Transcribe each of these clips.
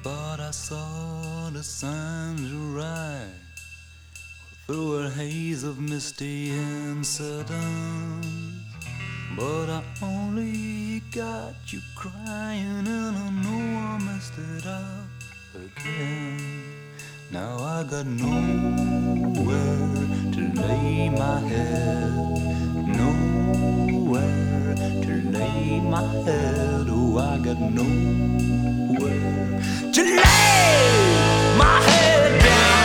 thought I saw the signs right through a haze of misty incidents, but I only got you crying, and I know I messed it up again. Now I got nowhere to lay my head, nowhere to lay my head. Oh, I got nowhere to lay my head down.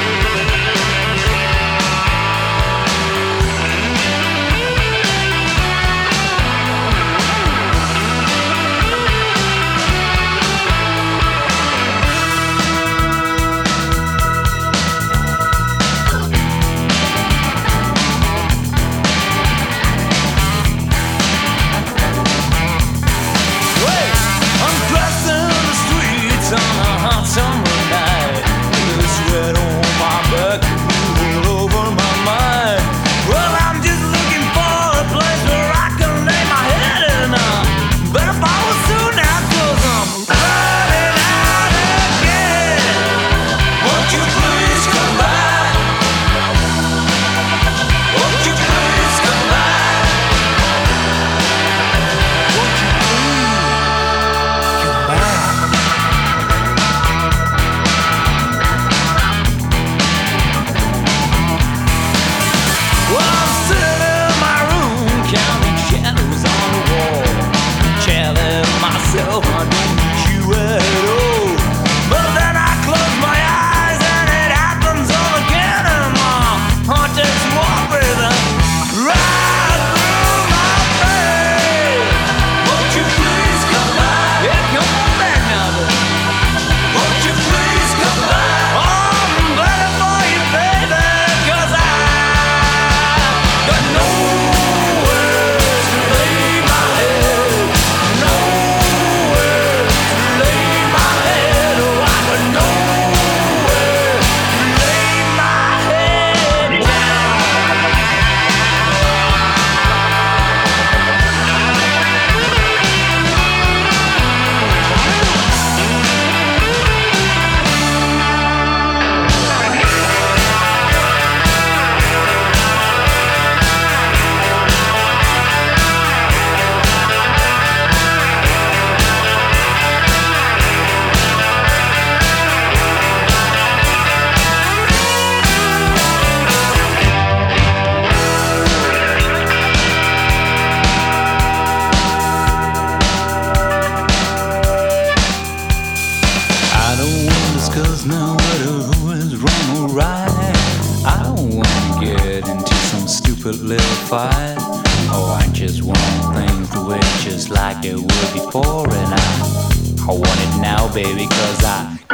Cause no matter who is wrong or right, I don't wanna get into some stupid little fight. Oh, I just want things to work just like they were before, and I want it now, baby, cause I